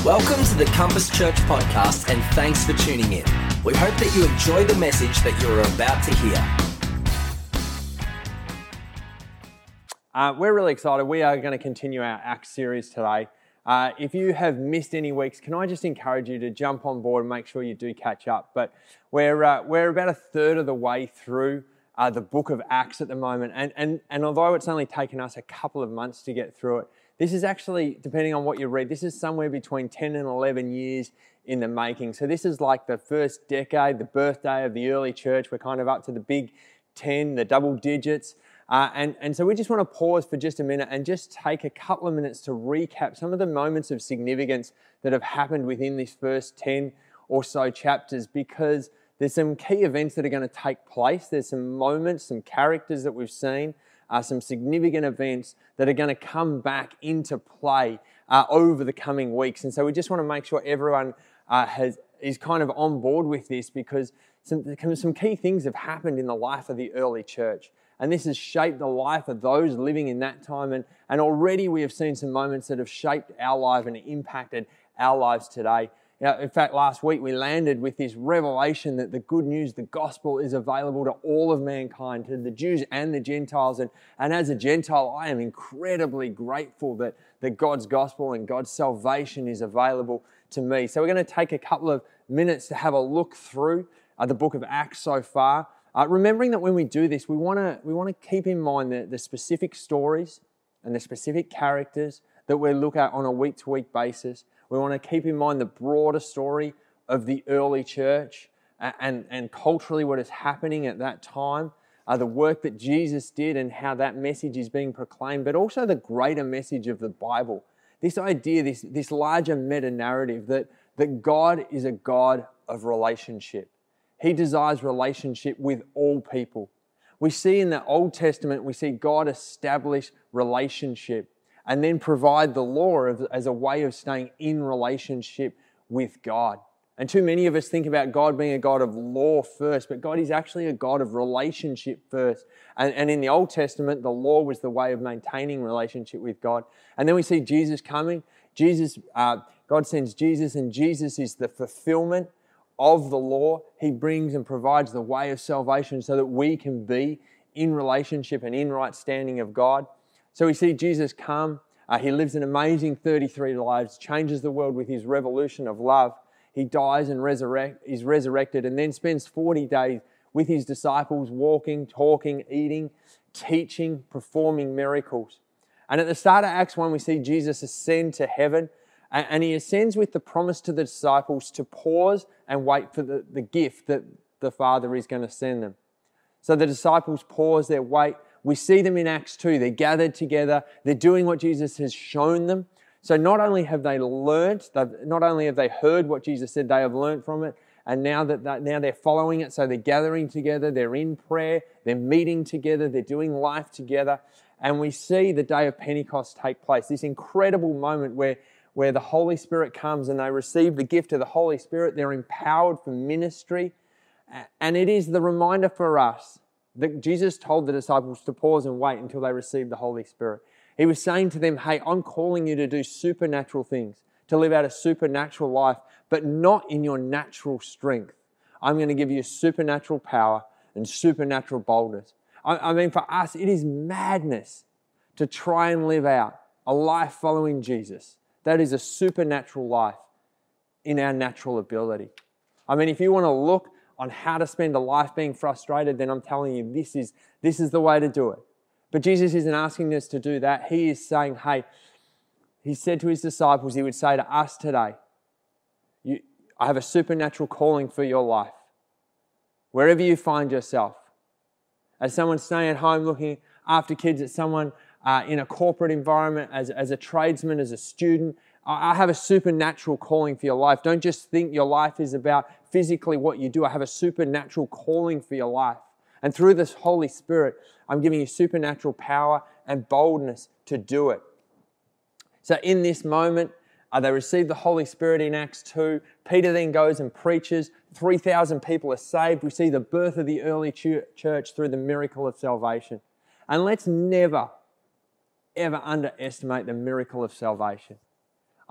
Welcome to the Compass Church podcast, and thanks for tuning in. We hope that you enjoy the message that you're about to hear. We're really excited. We are going to continue our Acts series today. If you have missed any weeks, can I just encourage you to jump on board and make sure you do catch up? But we're about a third of the way through the book of Acts at the moment. And although it's only taken us a couple of months to get through it, this is actually, depending on what you read, this is somewhere between 10 and 11 years in the making. So this is like the first decade, the birthday of the early church. We're kind of up to the big 10, the double digits. And so we just want to pause for just a minute and just take a couple of minutes to recap some of the moments of significance that have happened within this first 10 or so chapters, because there's some key events that are going to take place. There's some moments, some characters that we've seen, some significant events that are going to come back into play over the coming weeks. And so we just want to make sure everyone is kind of on board with this, because some key things have happened in the life of the early church. And this has shaped the life of those living in that time. And already we have seen some moments that have shaped our life and impacted our lives today. In fact, last week we landed with this revelation that the good news, the gospel, is available to all of mankind, to the Jews and the Gentiles. And as a Gentile, I am incredibly grateful that God's gospel and God's salvation is available to me. So we're going to take a couple of minutes to have a look through the book of Acts so far. Remembering that when we do this, we want to keep in mind the specific stories and the specific characters that we look at on a week-to-week basis. We want to keep in mind the broader story of the early church and culturally what is happening at that time, the work that Jesus did and how that message is being proclaimed, but also the greater message of the Bible. This idea, this larger meta-narrative that God is a God of relationship. He desires relationship with all people. We see in the Old Testament, we see God establish relationship and then provide the law as a way of staying in relationship with God. And too many of us think about God being a God of law first, but God is actually a God of relationship first. And in the Old Testament, the law was the way of maintaining relationship with God. And then we see Jesus coming. God sends Jesus, and Jesus is the fulfillment of the law. He brings and provides the way of salvation so that we can be in relationship and in right standing of God. So we see Jesus come. He lives an amazing 33 lives, changes the world with his revolution of love. He dies and is resurrected, and then spends 40 days with his disciples, walking, talking, eating, teaching, performing miracles. And at the start of Acts 1, we see Jesus ascend to heaven. And he ascends with the promise to the disciples to pause and wait for the gift that the Father is going to send them. So the disciples pause, they wait. We see them in Acts 2. They're gathered together. They're doing what Jesus has shown them. So not only have they learnt, not only have they heard what Jesus said, they have learnt from it. And now they're following it. So they're gathering together. They're in prayer. They're meeting together. They're doing life together. And we see the day of Pentecost take place. This incredible moment where the Holy Spirit comes and they receive the gift of the Holy Spirit. They're empowered for ministry. And it is the reminder for us that Jesus told the disciples to pause and wait until they receive the Holy Spirit. He was saying to them, hey, I'm calling you to do supernatural things, to live out a supernatural life, but not in your natural strength. I'm going to give you supernatural power and supernatural boldness. I mean, for us, it is madness to try and live out a life following Jesus. That is a supernatural life in our natural ability. I mean, if you want to look on how to spend a life being frustrated, then I'm telling you, this is the way to do it. But Jesus isn't asking us to do that. He is saying, hey, he said to his disciples, he would say to us today, I have a supernatural calling for your life. Wherever you find yourself, as someone staying at home looking after kids, as someone in a corporate environment, as a tradesman, as a student, I have a supernatural calling for your life. Don't just think your life is about physically what you do. I have a supernatural calling for your life. And through this Holy Spirit, I'm giving you supernatural power and boldness to do it. So in this moment, they receive the Holy Spirit in Acts 2. Peter then goes and preaches. 3,000 people are saved. We see the birth of the early church through the miracle of salvation. And let's never, ever underestimate the miracle of salvation.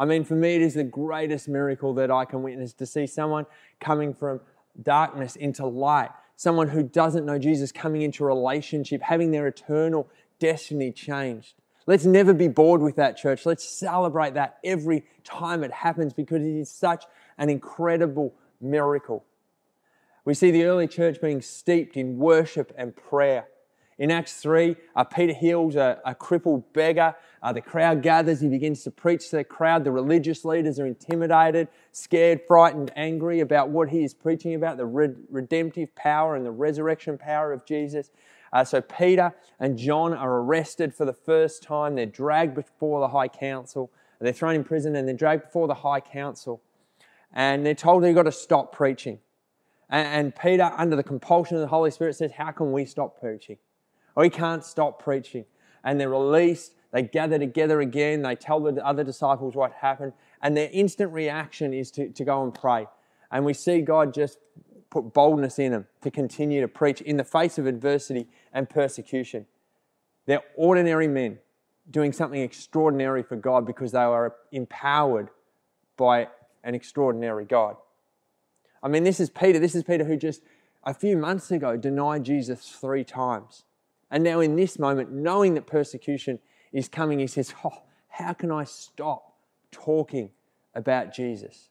I mean, for me, it is the greatest miracle that I can witness, to see someone coming from darkness into light, someone who doesn't know Jesus coming into a relationship, having their eternal destiny changed. Let's never be bored with that, church. Let's celebrate that every time it happens, because it is such an incredible miracle. We see the early church being steeped in worship and prayer. In Acts 3, Peter heals a crippled beggar. The crowd gathers. He begins to preach to the crowd. The religious leaders are intimidated, scared, frightened, angry about what he is preaching about, the redemptive power and the resurrection power of Jesus. So Peter and John are arrested for the first time. They're dragged before the high council. They're thrown in prison and they're dragged before the high council. And they're told they've got to stop preaching. And Peter, under the compulsion of the Holy Spirit, says, how can we stop preaching? We can't stop preaching. And they're released. They gather together again. They tell the other disciples what happened. And their instant reaction is to go and pray. And we see God just put boldness in them to continue to preach in the face of adversity and persecution. They're ordinary men doing something extraordinary for God because they were empowered by an extraordinary God. I mean, this is Peter. This is Peter who just a few months ago denied Jesus 3 times. And now in this moment, knowing that persecution is coming, he says, how can I stop talking about Jesus?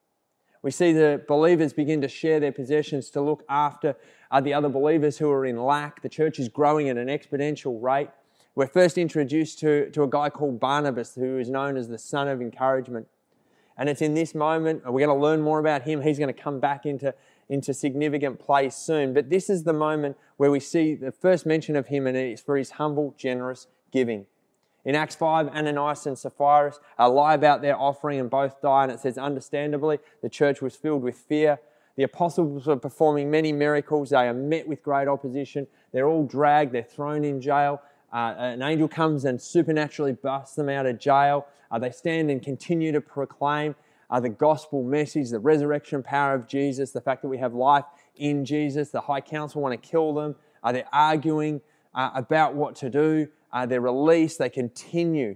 We see the believers begin to share their possessions to look after the other believers who are in lack. The church is growing at an exponential rate. We're first introduced to a guy called Barnabas, who is known as the son of encouragement. And it's in this moment, we're going to learn more about him. He's going to come back into significant place soon. But this is the moment where we see the first mention of him, and it's for his humble, generous giving. In Acts 5, Ananias and Sapphira lie about their offering and both die. And it says, understandably, the church was filled with fear. The apostles were performing many miracles. They are met with great opposition. They're all dragged. They're thrown in jail. An angel comes and supernaturally busts them out of jail. They stand and continue to proclaim the gospel message, the resurrection power of Jesus, the fact that we have life in Jesus. The high council want to kill them. They're arguing about what to do. They're released. They continue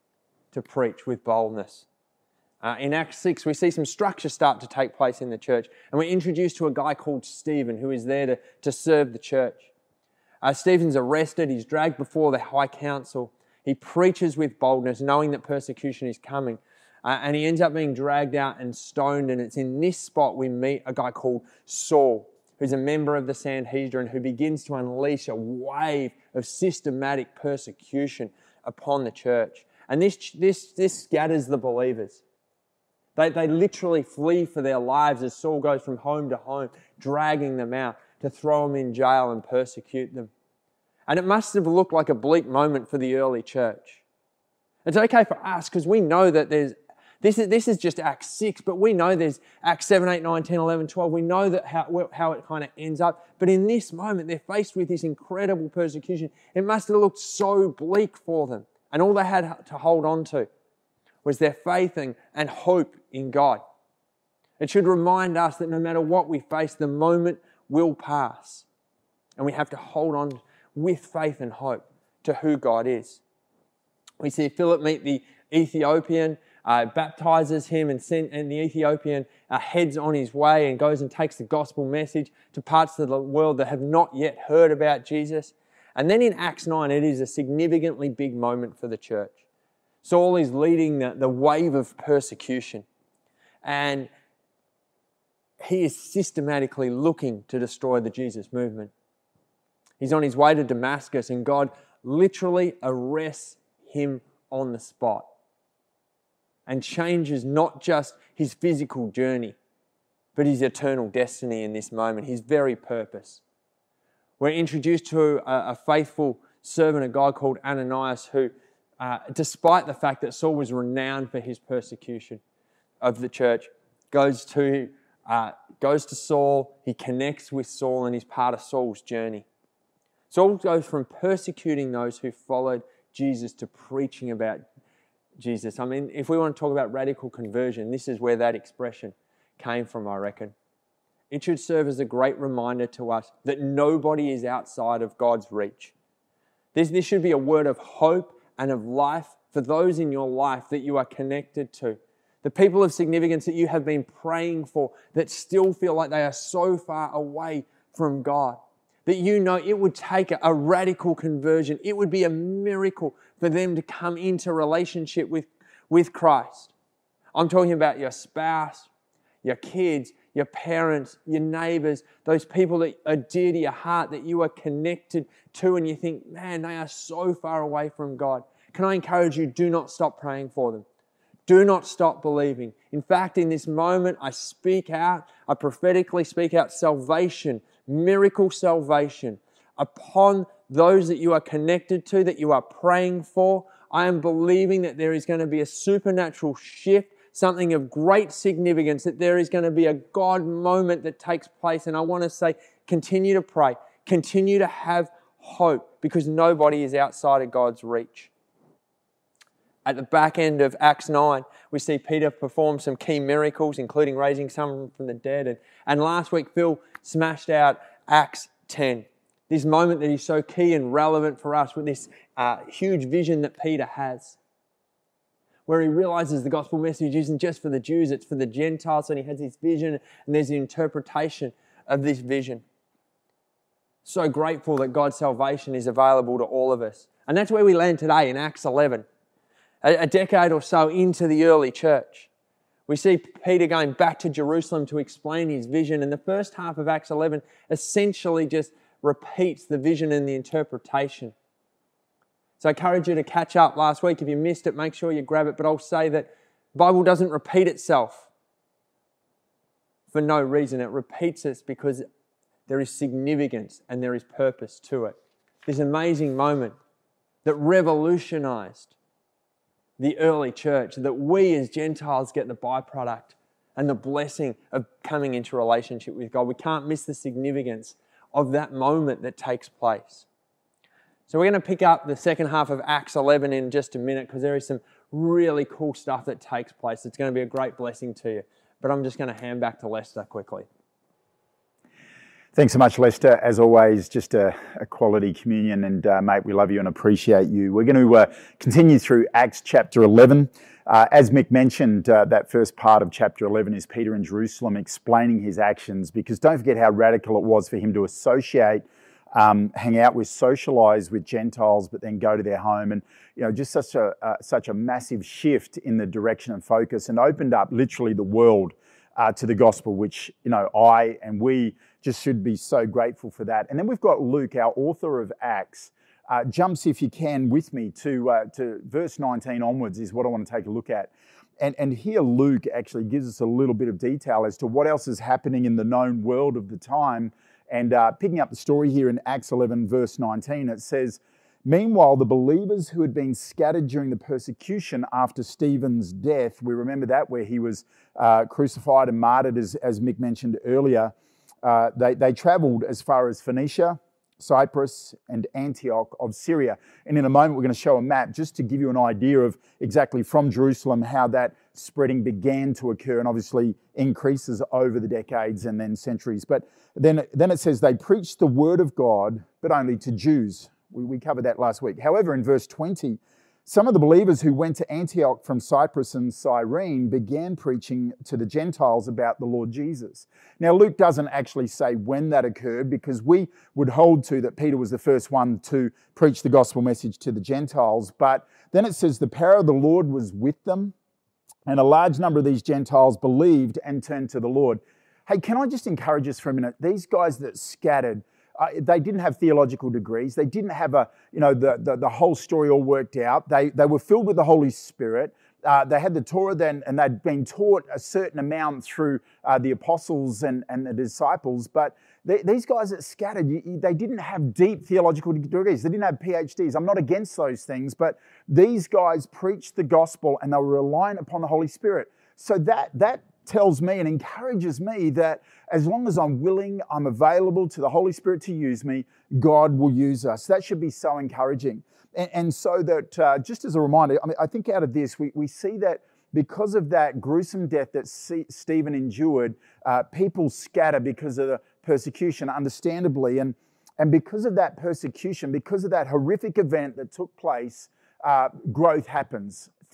to preach with boldness. In Acts 6, we see some structure start to take place in the church. And we're introduced to a guy called Stephen, who is there to serve the church. Stephen's arrested. He's dragged before the high council. He preaches with boldness, knowing that persecution is coming. And he ends up being dragged out and stoned. And it's in this spot we meet a guy called Saul, who's a member of the Sanhedrin, who begins to unleash a wave of systematic persecution upon the church. And this scatters the believers. They literally flee for their lives as Saul goes from home to home, dragging them out to throw them in jail and persecute them. And it must have looked like a bleak moment for the early church. It's okay for us because we know that this is just Acts 6, but we know there's Acts 7, 8, 9, 10, 11, 12. We know that how it kind of ends up. But in this moment, they're faced with this incredible persecution. It must have looked so bleak for them. And all they had to hold on to was their faith and hope in God. It should remind us that no matter what we face, the moment will pass. And we have to hold on with faith and hope to who God is. We see Philip meet the Ethiopian, baptizes him, and the Ethiopian heads on his way and goes and takes the gospel message to parts of the world that have not yet heard about Jesus. And then in Acts 9, it is a significantly big moment for the church. Saul is leading the wave of persecution, and he is systematically looking to destroy the Jesus movement. He's on his way to Damascus, and God literally arrests him on the spot and changes not just his physical journey, but his eternal destiny in this moment, his very purpose. We're introduced to a faithful servant of God called Ananias who, despite the fact that Saul was renowned for his persecution of the church, goes to Saul. He connects with Saul and is part of Saul's journey. Saul goes from persecuting those who followed Jesus to preaching about Jesus. I mean, if we want to talk about radical conversion, this is where that expression came from, I reckon. It should serve as a great reminder to us that nobody is outside of God's reach. This should be a word of hope and of life for those in your life that you are connected to, the people of significance that you have been praying for that still feel like they are so far away from God, that you know it would take a radical conversion. It would be a miracle for them to come into relationship with Christ. I'm talking about your spouse, your kids, your parents, your neighbors, those people that are dear to your heart, that you are connected to, and you think, man, they are so far away from God. Can I encourage you, do not stop praying for them. Do not stop believing. In fact, in this moment, I prophetically speak out salvation, miracle salvation upon those that you are connected to, that you are praying for. I am believing that there is going to be a supernatural shift, something of great significance, that there is going to be a God moment that takes place. And I want to say, continue to pray, continue to have hope, because nobody is outside of God's reach. At the back end of Acts 9, we see Peter perform some key miracles, including raising someone from the dead. And last week, Phil smashed out Acts 10. This moment that is so key and relevant for us with this huge vision that Peter has, where he realizes the gospel message isn't just for the Jews, it's for the Gentiles, and he has this vision and there's the interpretation of this vision. So grateful that God's salvation is available to all of us. And that's where we land today in Acts 11. A decade or so into the early church, we see Peter going back to Jerusalem to explain his vision, and the first half of Acts 11 essentially just repeats the vision and the interpretation. So I encourage you to catch up last week. If you missed it, make sure you grab it. But I'll say that the Bible doesn't repeat itself for no reason. It repeats it because there is significance and there is purpose to it. This amazing moment that revolutionized the early church, that we as Gentiles get the byproduct and the blessing of coming into relationship with God. We can't miss the significance of that moment that takes place. So we're going to pick up the second half of Acts 11 in just a minute, because there is some really cool stuff that takes place. It's going to be a great blessing to you. But I'm just going to hand back to Lester quickly. Thanks so much, Lester. As always, just a quality communion, and mate, we love you and appreciate you. We're going to continue through Acts chapter 11. As Mick mentioned, that first part of chapter 11 is Peter in Jerusalem explaining his actions, because don't forget how radical it was for him to associate, hang out with, socialize with Gentiles, but then go to their home, and just such a massive shift in the direction and focus, and opened up literally the world to the gospel, which I and we just should be so grateful for that. And then we've got Luke, our author of Acts, jumps, if you can, with me to verse 19 onwards is what I want to take a look at. And here Luke actually gives us a little bit of detail as to what else is happening in the known world of the time. And picking up the story here in Acts 11, verse 19, it says, "Meanwhile, the believers who had been scattered during the persecution after Stephen's death," we remember that, where he was crucified and martyred, as Mick mentioned earlier, they travelled as far as Phoenicia, Cyprus, and Antioch of Syria. And in a moment, we're going to show a map just to give you an idea of exactly from Jerusalem how that spreading began to occur, and obviously increases over the decades and then centuries. But then it says they preached the word of God, but only to Jews. We covered that last week. However, in verse 20, some of the believers who went to Antioch from Cyprus and Cyrene began preaching to the Gentiles about the Lord Jesus. Now, Luke doesn't actually say when that occurred, because we would hold to that Peter was the first one to preach the gospel message to the Gentiles. But then it says the power of the Lord was with them, and a large number of these Gentiles believed and turned to the Lord. Hey, can I just encourage us for a minute? These guys that scattered, they didn't have theological degrees. They didn't have the whole story all worked out. They were filled with the Holy Spirit. They had the Torah then, and they'd been taught a certain amount through the apostles and the disciples. But these guys that scattered, they didn't have deep theological degrees. They didn't have PhDs. I'm not against those things, but these guys preached the gospel and they were reliant upon the Holy Spirit. So that tells me and encourages me that as long as I'm willing, I'm available to the Holy Spirit to use me, God will use us. That should be so encouraging. And so that, just as a reminder, I think out of this, we see that because of that gruesome death that Stephen endured, people scatter because of the persecution, understandably. And because of that persecution, because of that horrific event that took place, growth happens.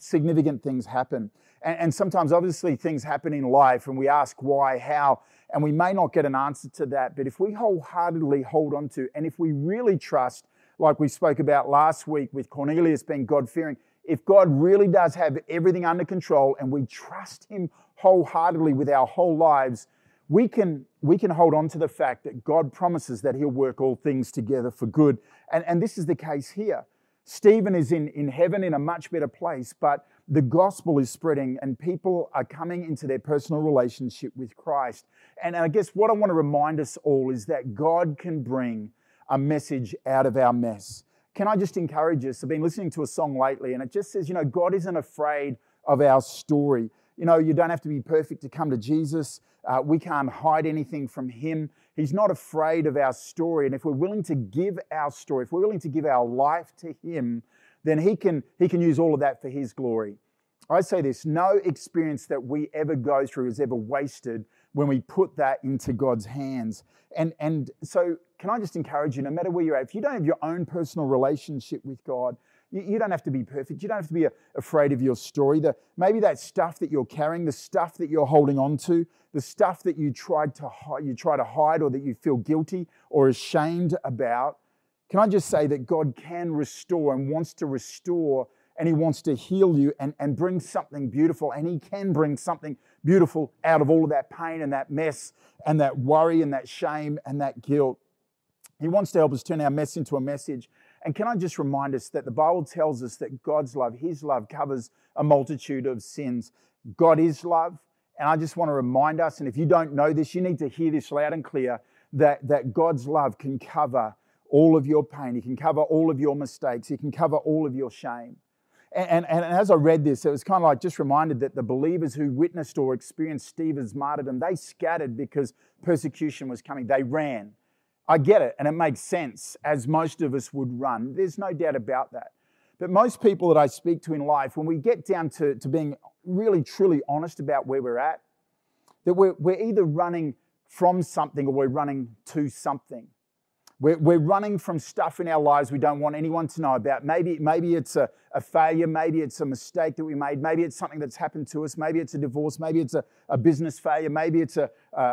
significant things happen. And sometimes, obviously, things happen in life and we ask why, how, and we may not get an answer to that. But if we wholeheartedly hold on to, and if we really trust, like we spoke about last week with Cornelius being God-fearing, if God really does have everything under control and we trust Him wholeheartedly with our whole lives, we can hold on to the fact that God promises that He'll work all things together for good. And this is the case here. Stephen is in heaven in a much better place, but the gospel is spreading and people are coming into their personal relationship with Christ. And I guess what I want to remind us all is that God can bring a message out of our mess. Can I just encourage us? I've been listening to a song lately and it just says, God isn't afraid of our story. You don't have to be perfect to come to Jesus. We can't hide anything from Him. He's not afraid of our story. And if we're willing to give our story, if we're willing to give our life to Him, then He can use all of that for His glory. I say this, no experience that we ever go through is ever wasted when we put that into God's hands. And so can I just encourage you, no matter where you're at, if you don't have your own personal relationship with God, you don't have to be perfect. You don't have to be afraid of your story. Maybe that stuff that you're carrying, the stuff that you're holding on to, the stuff that you try to hide or that you feel guilty or ashamed about. Can I just say that God can restore and wants to restore, and He wants to heal you and bring something beautiful, and He can bring something beautiful out of all of that pain and that mess and that worry and that shame and that guilt. He wants to help us turn our mess into a message. And can I just remind us that the Bible tells us that God's love, His love, covers a multitude of sins. God is love. And I just want to remind us, and if you don't know this, you need to hear this loud and clear, that God's love can cover all of your pain. He can cover all of your mistakes. He can cover all of your shame. And as I read this, it was kind of like just reminded that the believers who witnessed or experienced Stephen's martyrdom, they scattered because persecution was coming. They ran. I get it, and it makes sense, as most of us would run. There's no doubt about that. But most people that I speak to in life, when we get down to being really, truly honest about where we're at, that we're either running from something or we're running to something. We're running from stuff in our lives we don't want anyone to know about. Maybe it's a failure. Maybe it's a mistake that we made. Maybe it's something that's happened to us. Maybe it's a divorce. Maybe it's a business failure. Maybe it's a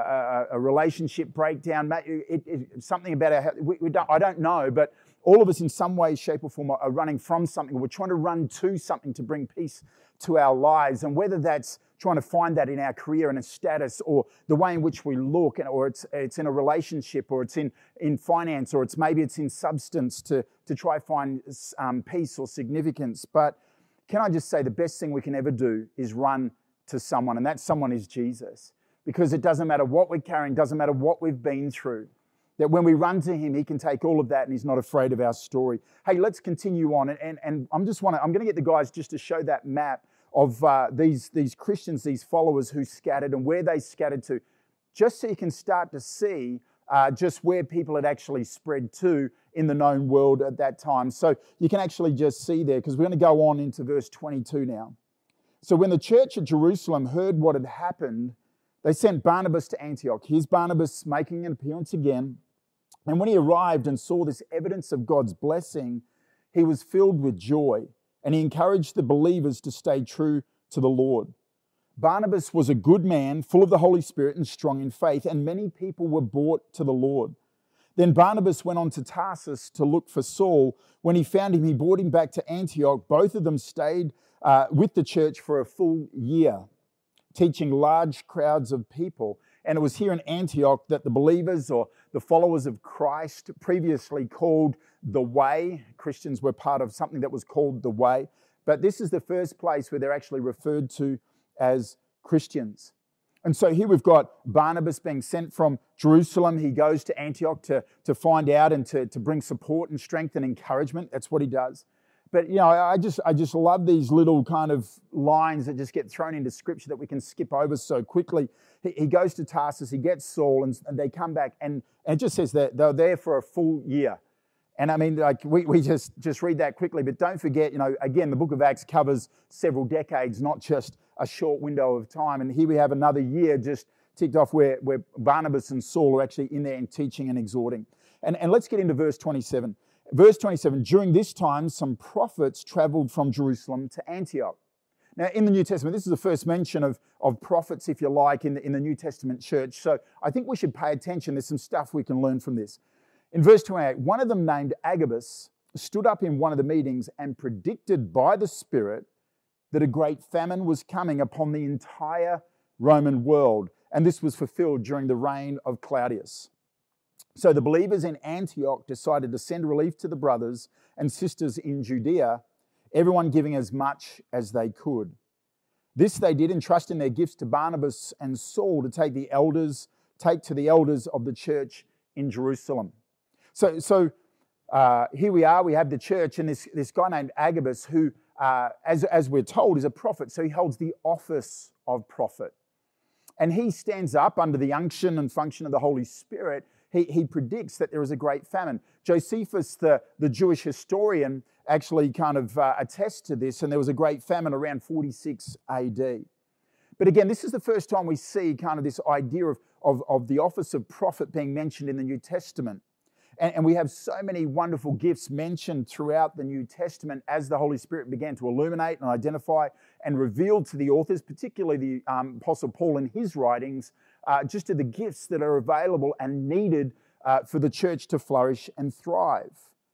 relationship breakdown. It's something about our health. I don't know, but all of us in some way, shape or form are running from something. We're trying to run to something to bring peace to our lives. And whether that's trying to find that in our career and a status or the way in which we look, or it's in a relationship, or it's in finance, or maybe it's in substance to try find peace or significance. But can I just say the best thing we can ever do is run to someone, and that someone is Jesus. Because it doesn't matter what we're carrying, doesn't matter what we've been through, that when we run to Him, He can take all of that and He's not afraid of our story. Hey, let's continue on. And I'm going to get the guys just to show that map of these Christians, these followers who scattered and where they scattered to, just so you can start to see just where people had actually spread to in the known world at that time. So you can actually just see there, because we're going to go on into verse 22 now. So when the church at Jerusalem heard what had happened, they sent Barnabas to Antioch. Here's Barnabas making an appearance again. And when he arrived and saw this evidence of God's blessing, he was filled with joy. And he encouraged the believers to stay true to the Lord. Barnabas was a good man, full of the Holy Spirit and strong in faith, and many people were brought to the Lord. Then Barnabas went on to Tarsus to look for Saul. When he found him, he brought him back to Antioch. Both of them stayed with the church for a full year, teaching large crowds of people. And it was here in Antioch that the believers, or the followers of Christ, previously called the Way. Christians were part of something that was called the Way. But this is the first place where they're actually referred to as Christians. And so here we've got Barnabas being sent from Jerusalem. He goes to Antioch to find out and to bring support and strength and encouragement. That's what he does. But, I just love these little kind of lines that just get thrown into Scripture that we can skip over so quickly. He goes to Tarsus, he gets Saul, and they come back, and it just says that they're there for a full year. And I mean, like we just read that quickly, but don't forget, again, the book of Acts covers several decades, not just a short window of time. And here we have another year just ticked off where Barnabas and Saul are actually in there and teaching and exhorting. And let's get into verse 27. Verse 27, during this time, some prophets traveled from Jerusalem to Antioch. Now, in the New Testament, this is the first mention of prophets, if you like, in the New Testament church. So I think we should pay attention. There's some stuff we can learn from this. In verse 28, one of them named Agabus stood up in one of the meetings and predicted by the Spirit that a great famine was coming upon the entire Roman world. And this was fulfilled during the reign of Claudius. So the believers in Antioch decided to send relief to the brothers and sisters in Judea, everyone giving as much as they could. This they did, entrusting their gifts to Barnabas and Saul to take to the elders of the church in Jerusalem. So here we are, we have the church, and this guy named Agabus who, as we're told, is a prophet. So he holds the office of prophet. And he stands up under the unction and function of the Holy Spirit. He predicts that there is a great famine. Josephus, the Jewish historian, actually kind of attests to this, and there was a great famine around 46 AD. But again, this is the first time we see kind of this idea of the office of prophet being mentioned in the New Testament. And we have so many wonderful gifts mentioned throughout the New Testament as the Holy Spirit began to illuminate and identify and reveal to the authors, particularly the Apostle Paul in his writings, just to the gifts that are available and needed for the church to flourish and thrive.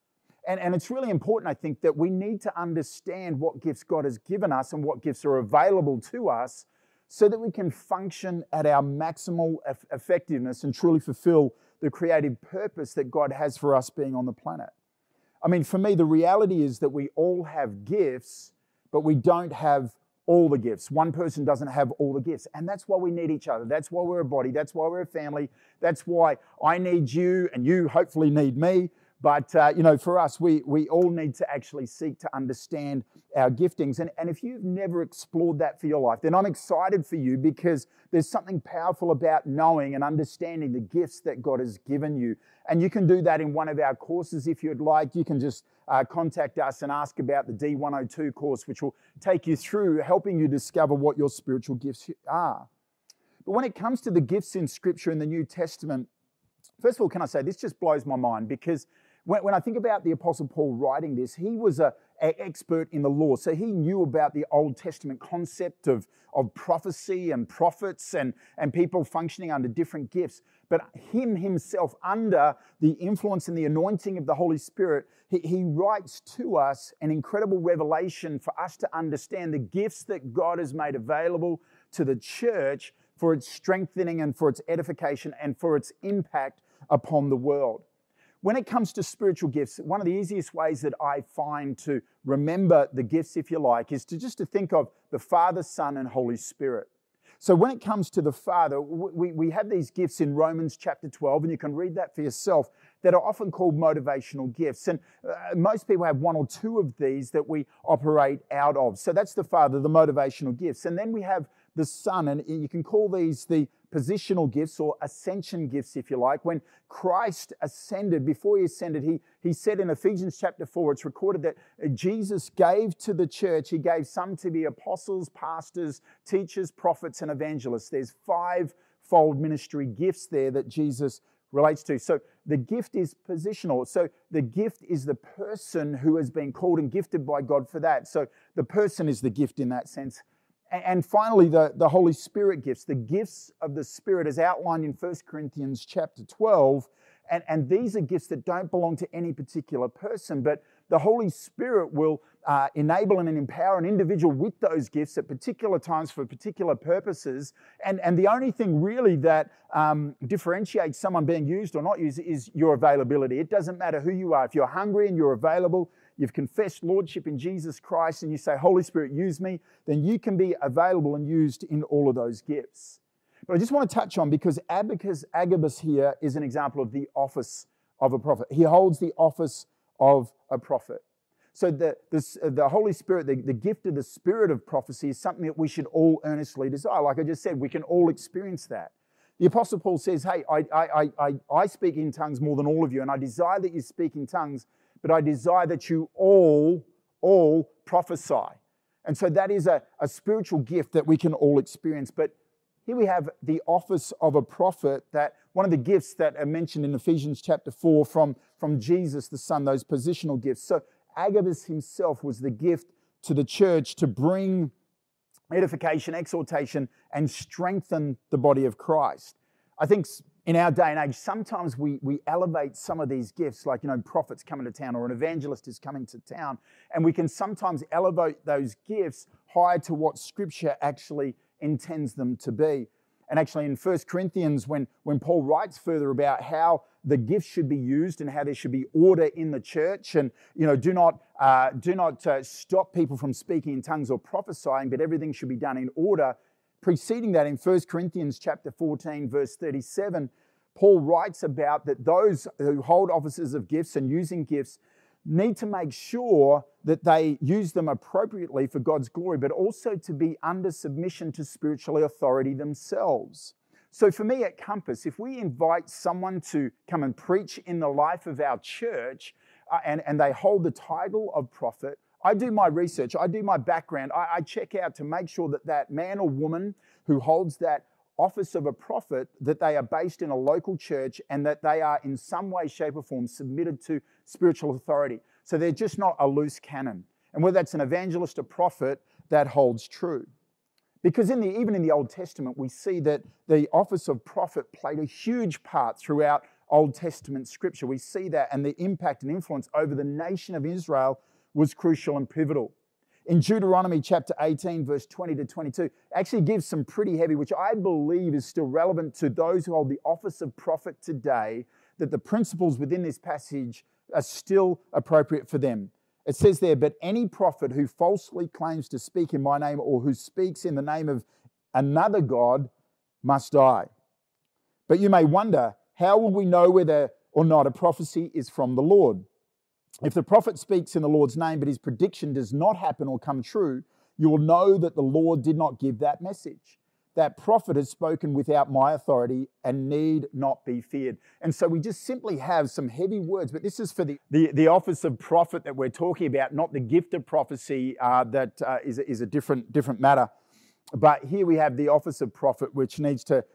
And it's really important, I think, that we need to understand what gifts God has given us and what gifts are available to us so that we can function at our maximal effectiveness and truly fulfill the creative purpose that God has for us being on the planet. I mean, for me, the reality is that we all have gifts, but we don't have all the gifts. One person doesn't have all the gifts. And that's why we need each other. That's why we're a body. That's why we're a family. That's why I need you and you hopefully need me. But, for us, we all need to actually seek to understand our giftings. And if you've never explored that for your life, then I'm excited for you because there's something powerful about knowing and understanding the gifts that God has given you. And you can do that in one of our courses if you'd like. You can just contact us and ask about the D102 course, which will take you through helping you discover what your spiritual gifts are. But when it comes to the gifts in Scripture in the New Testament, first of all, can I say, this just blows my mind because when I think about the Apostle Paul writing this, he was an expert in the law. So he knew about the Old Testament concept of prophecy and prophets and people functioning under different gifts. But himself, under the influence and the anointing of the Holy Spirit, he writes to us an incredible revelation for us to understand the gifts that God has made available to the church for its strengthening and for its edification and for its impact upon the world. When it comes to spiritual gifts, one of the easiest ways that I find to remember the gifts, if you like, is to think of the Father, Son, and Holy Spirit. So when it comes to the Father, we have these gifts in Romans chapter 12, and you can read that for yourself, that are often called motivational gifts. And most people have one or two of these that we operate out of. So that's the Father, the motivational gifts. And then we have the Son, and you can call these the positional gifts or ascension gifts, if you like. When Christ ascended, before he ascended, he said in Ephesians chapter 4, it's recorded that Jesus gave to the church, he gave some to be apostles, pastors, teachers, prophets, and evangelists. There's five-fold ministry gifts there that Jesus relates to. So the gift is positional. So the gift is the person who has been called and gifted by God for that. So the person is the gift in that sense. And finally, the Holy Spirit gifts, the gifts of the Spirit as outlined in 1 Corinthians chapter 12. And these are gifts that don't belong to any particular person, but the Holy Spirit will enable and empower an individual with those gifts at particular times for particular purposes. And the only thing really that differentiates someone being used or not used is your availability. It doesn't matter who you are. If you're hungry and you're available, you've confessed Lordship in Jesus Christ, and you say, Holy Spirit, use me, then you can be available and used in all of those gifts. But I just want to touch on, because Agabus here is an example of the office of a prophet. He holds the office of a prophet. So the Holy Spirit, the gift of the spirit of prophecy is something that we should all earnestly desire. Like I just said, we can all experience that. The Apostle Paul says, hey, I speak in tongues more than all of you, and I desire that you speak in tongues, but I desire that you all prophesy. And so that is a spiritual gift that we can all experience. But here we have the office of a prophet, that one of the gifts that are mentioned in Ephesians chapter 4 from Jesus the Son, those positional gifts. So Agabus himself was the gift to the church to bring edification, exhortation, and strengthen the body of Christ. I think in our day and age, sometimes we elevate some of these gifts, like, prophets coming to town or an evangelist is coming to town, and we can sometimes elevate those gifts higher to what Scripture actually intends them to be. And actually in 1 Corinthians, when Paul writes further about how the gifts should be used and how there should be order in the church, and do not stop people from speaking in tongues or prophesying, but everything should be done in order. Preceding that, in 1 Corinthians chapter 14, verse 37, Paul writes about that those who hold offices of gifts and using gifts need to make sure that they use them appropriately for God's glory, but also to be under submission to spiritual authority themselves. So for me at Compass, if we invite someone to come and preach in the life of our church, and they hold the title of prophet, I do my research, I do my background, I check out to make sure that that man or woman who holds that office of a prophet, that they are based in a local church and that they are in some way, shape or form submitted to spiritual authority. So they're just not a loose cannon. And whether that's an evangelist or prophet, that holds true. Because even in the Old Testament, we see that the office of prophet played a huge part throughout Old Testament Scripture. We see that, and the impact and influence over the nation of Israel was crucial and pivotal. In Deuteronomy chapter 18, verse 20 to 22, actually gives some pretty heavy, which I believe is still relevant to those who hold the office of prophet today, that the principles within this passage are still appropriate for them. It says there, but any prophet who falsely claims to speak in my name or who speaks in the name of another God must die. But you may wonder, how will we know whether or not a prophecy is from the Lord? If the prophet speaks in the Lord's name, but his prediction does not happen or come true, you will know that the Lord did not give that message. That prophet has spoken without my authority and need not be feared. And so we just simply have some heavy words, but this is for the office of prophet that we're talking about, not the gift of prophecy that is a different matter. But here we have the office of prophet, which needs to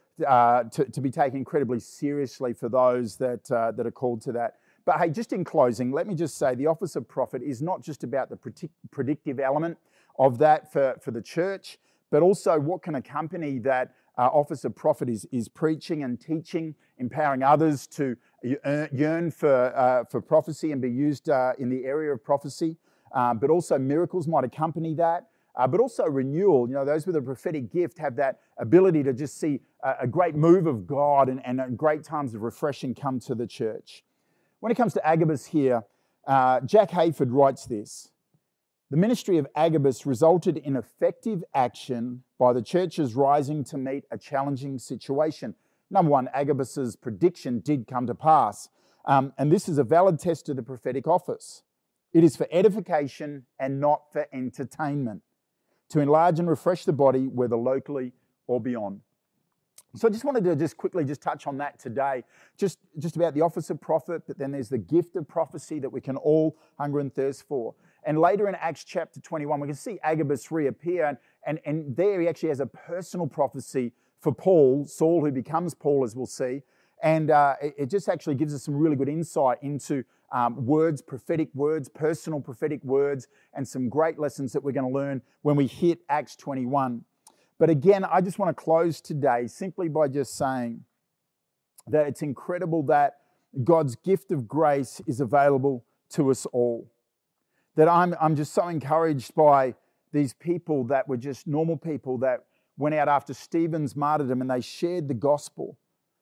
be taken incredibly seriously for those that are called to that. But hey, just in closing, let me just say the office of prophet is not just about the predictive element of that for the church, but also what can accompany that office of prophet is preaching and teaching, empowering others to yearn for prophecy and be used in the area of prophecy. But also miracles might accompany that. But also renewal. Those with a prophetic gift have that ability to just see a great move of God and great times of refreshing come to the church. When it comes to Agabus here, Jack Hayford writes this: the ministry of Agabus resulted in effective action by the churches rising to meet a challenging situation. Number one, Agabus's prediction did come to pass. And this is a valid test of the prophetic office. It is for edification and not for entertainment, to enlarge and refresh the body, whether locally or beyond. So I just wanted to quickly touch on that today, just about the office of prophet, but then there's the gift of prophecy that we can all hunger and thirst for. And later in Acts chapter 21, we can see Agabus reappear, and there he actually has a personal prophecy for Paul, Saul, who becomes Paul, as we'll see. And it just actually gives us some really good insight into words, prophetic words, personal prophetic words, and some great lessons that we're going to learn when we hit Acts 21. But again, I just want to close today simply by just saying that it's incredible that God's gift of grace is available to us all. That I'm just so encouraged by these people that were just normal people that went out after Stephen's martyrdom and they shared the gospel.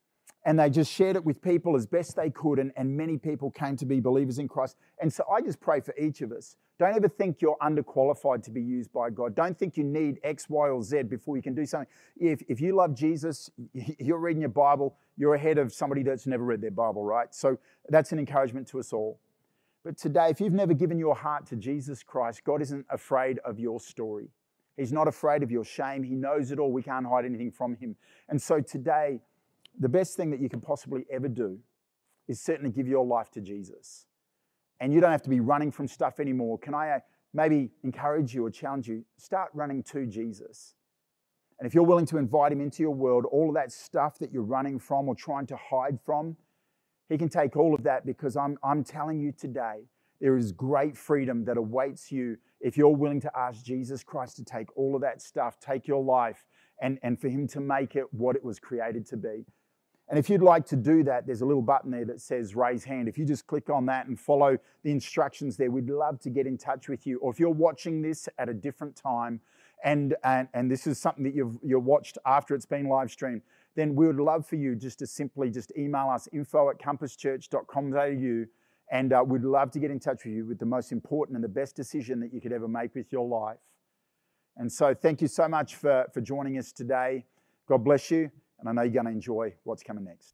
And they just shared it with people as best they could, and many people came to be believers in Christ. And so I just pray for each of us. Don't ever think you're underqualified to be used by God. Don't think you need X, Y, or Z before you can do something. If you love Jesus, you're reading your Bible, you're ahead of somebody that's never read their Bible, right? So that's an encouragement to us all. But today, if you've never given your heart to Jesus Christ, God isn't afraid of your story. He's not afraid of your shame. He knows it all. We can't hide anything from Him. And so today, the best thing that you can possibly ever do is certainly give your life to Jesus. And you don't have to be running from stuff anymore. Can I maybe encourage you or challenge you? Start running to Jesus. And if you're willing to invite Him into your world, all of that stuff that you're running from or trying to hide from, He can take all of that, because I'm telling you today There is great freedom that awaits you if you're willing to ask Jesus Christ to take all of that stuff, take your life, and for him to make it what it was created to be. And if you'd like to do that, there's a little button there that says raise hand. If you just click on that and follow the instructions there, we'd love to get in touch with you. Or if you're watching this at a different time and this is something that you've watched after it's been live streamed, then we would love for you just to simply just email us info@compasschurch.com.au, and we'd love to get in touch with you with the most important and the best decision that you could ever make with your life. And so thank you so much for joining us today. God bless you. And I know you're going to enjoy what's coming next.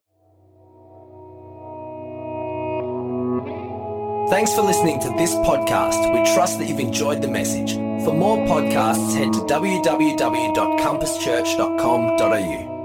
Thanks for listening to this podcast. We trust that you've enjoyed the message. For more podcasts, head to www.compasschurch.com.au.